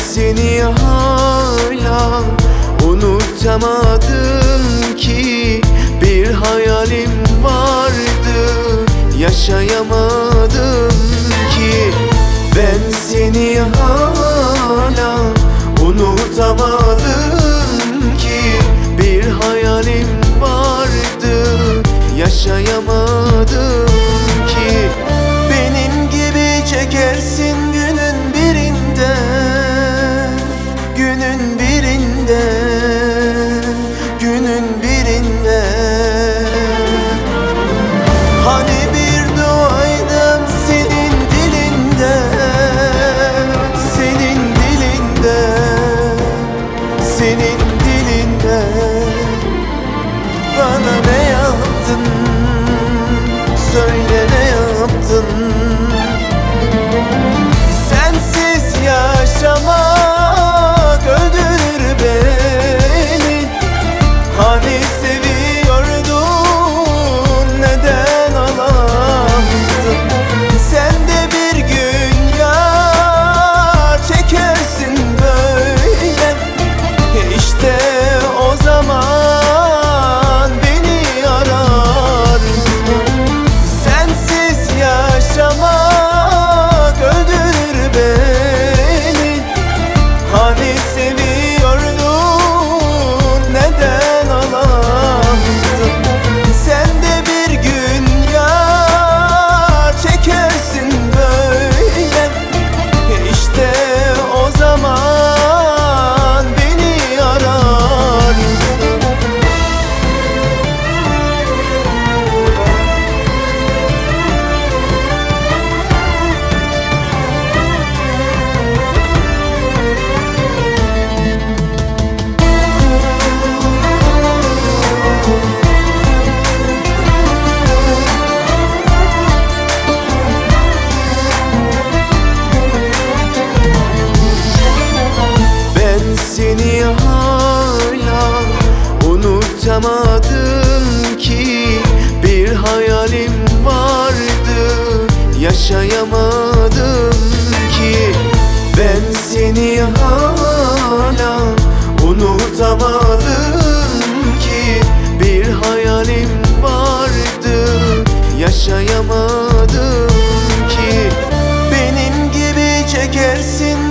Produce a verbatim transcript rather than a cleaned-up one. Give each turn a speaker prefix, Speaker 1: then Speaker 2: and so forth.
Speaker 1: seni hala unutamadım ki. Bir hayalim vardı, yaşayamadım ki. Ben seni hala unutamadım ki. Bir hayalim vardı, yaşayamadım ki. Benim gibi çekersin günün birinde, günün birinde, günün birinde. Hani bir duaydım senin dilinde, senin dilinde, senin dilinde. Bana ne yaptın? Söyle ne yaptın? Sensiz yaşamak öldürür beni. Hani seviyordun, neden ağlattın? Sen de bir gün ya çekersin böyle. İşte o zaman beni ararsın. Sensiz yaşamak öldürür beni. Hani seviyordun, neden ağlattın? Sen de bir gün ya çekersin böyle. İşte o zaman beni ararsın. Ben seni hala unutamadım ki. Bir hayalim vardı, yaşayamadım ki. Ben seni hala unutamadım ki. Bir hayalim vardı, yaşayamadım ki. Benim gibi çekersin